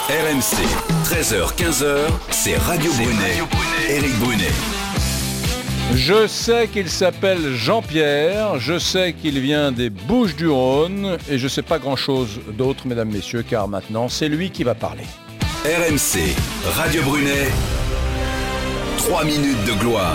RMC, 13h-15h, c'est Radio Brunet. Éric Brunet. Je sais qu'il s'appelle Jean-Pierre, je sais qu'il vient des Bouches-du-Rhône et je sais pas grand-chose d'autre, mesdames, messieurs, car maintenant, c'est lui qui va parler. RMC, Radio Brunet, 3 minutes de gloire.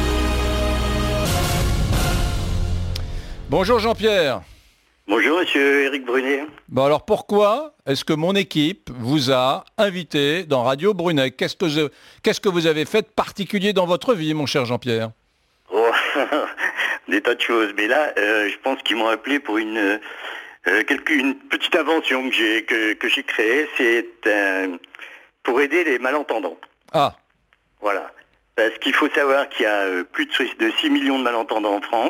Bonjour Jean-Pierre. Bonjour monsieur Éric Brunet. Bon alors pourquoi est-ce que mon équipe vous a invité dans Radio Brunet ? Qu'est-ce que vous avez fait de particulier dans votre vie, mon cher Jean-Pierre ? Oh, des tas de choses. Mais là, je pense qu'ils m'ont appelé pour une petite invention que j'ai créée. C'est pour aider les malentendants. Ah. Voilà. Parce qu'il faut savoir qu'il y a plus de 6 millions de malentendants en France.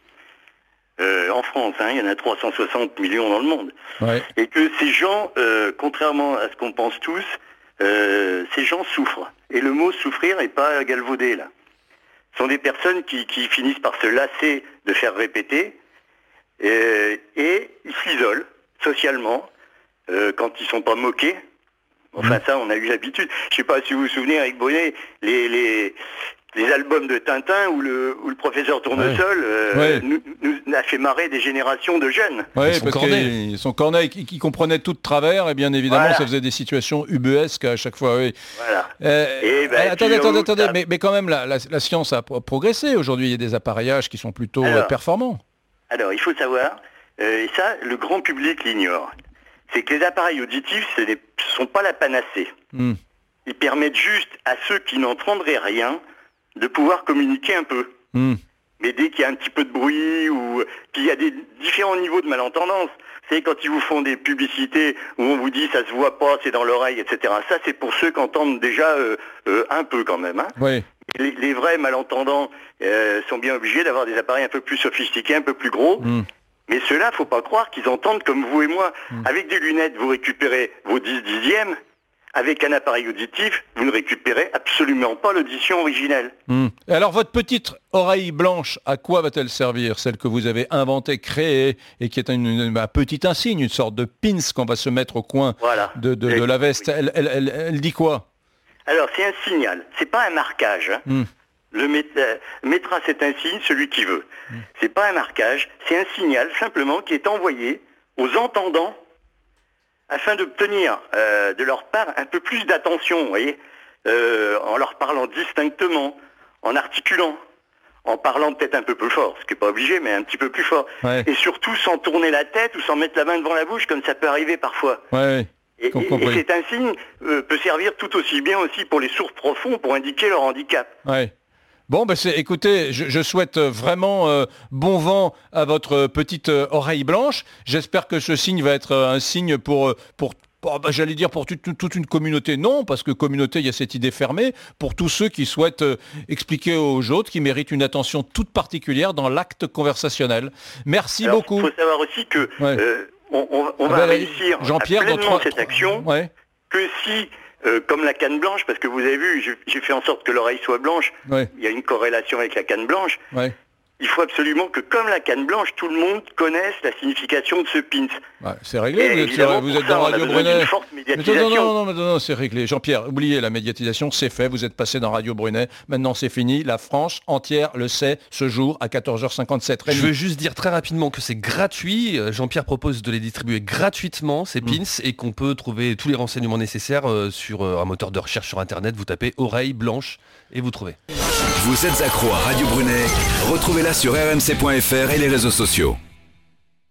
En France, il y en a 360 millions dans le monde. Ouais. Et que ces gens, contrairement à ce qu'on pense tous, ces gens souffrent. Et le mot souffrir n'est pas galvaudé là. Ce sont des personnes qui finissent par se lasser de faire répéter et ils s'isolent socialement quand ils sont pas moqués. Enfin ça, on a eu l'habitude. Je sais pas si vous vous souvenez, Éric Brunet, les albums de Tintin où le professeur Tournesol nous a fait marrer des générations de jeunes. Oui, parce qu'ils sont cornets, qui comprenaient tout de travers, et bien évidemment, ça faisait des situations ubuesques à chaque fois. Oui. Voilà. Attendez, mais quand même, la science a progressé. Aujourd'hui, il y a des appareillages qui sont plutôt performants. Alors, il faut savoir, et ça, le grand public l'ignore, c'est que les appareils auditifs, ce ne sont pas la panacée. Ils permettent juste à ceux qui n'entendraient rien de pouvoir communiquer un peu. Mais dès qu'il y a un petit peu de bruit ou qu'il y a des différents niveaux de malentendance, c'est quand ils vous font des publicités où on vous dit ça se voit pas, c'est dans l'oreille, etc. Ça, c'est pour ceux qui entendent déjà un peu quand même. Hein. Oui. Les vrais malentendants sont bien obligés d'avoir des appareils un peu plus sophistiqués, un peu plus gros. Mais ceux-là, faut pas croire qu'ils entendent comme vous et moi. Avec des lunettes, vous récupérez vos 10 dixièmes. Avec un appareil auditif, vous ne récupérez absolument pas l'audition originelle. Et alors, votre petite oreille blanche, à quoi va-t-elle servir ? Celle que vous avez inventée, créée, et qui est un petit insigne, une sorte de pins qu'on va se mettre au coin de la veste. Oui. Elle dit quoi ? Alors, c'est un signal. C'est pas un marquage. Hein. Mettra cet insigne celui qui veut. C'est pas un marquage. C'est un signal, simplement, qui est envoyé aux entendants afin d'obtenir de leur part un peu plus d'attention, vous voyez, en leur parlant distinctement, en articulant, en parlant peut-être un peu plus fort, ce qui n'est pas obligé, mais un petit peu plus fort. Ouais. Et surtout sans tourner la tête ou sans mettre la main devant la bouche, comme ça peut arriver parfois. Ouais. Et cet insigne peut servir tout aussi bien aussi pour les sourds profonds, pour indiquer leur handicap. Ouais. Bon, écoutez, je souhaite vraiment bon vent à votre petite oreille blanche. J'espère que ce signe va être un signe pour j'allais dire pour toute une communauté. Non, parce que communauté, il y a cette idée fermée. Pour tous ceux qui souhaitent expliquer aux autres, qui méritent une attention toute particulière dans l'acte conversationnel. Merci beaucoup. Il faut savoir aussi que on va réussir pleinement cette action que si... comme la canne blanche, parce que vous avez vu, j'ai fait en sorte que l'oreille soit blanche. Il y a une corrélation avec la canne blanche. Il faut absolument que, comme la canne blanche, tout le monde connaisse la signification de ce pins. C'est réglé, vous êtes dans Radio Brunet. Non, c'est réglé. Jean-Pierre, oubliez la médiatisation, c'est fait, vous êtes passé dans Radio Brunet. Maintenant, c'est fini. La France entière le sait ce jour à 14h57. Je veux juste dire très rapidement que c'est gratuit. Jean-Pierre propose de les distribuer gratuitement, ces pins, et qu'on peut trouver tous les renseignements nécessaires sur un moteur de recherche sur Internet. Vous tapez oreille blanche et vous trouvez. Vous êtes accro à Radio Brunet, retrouvez-la sur rmc.fr et les réseaux sociaux.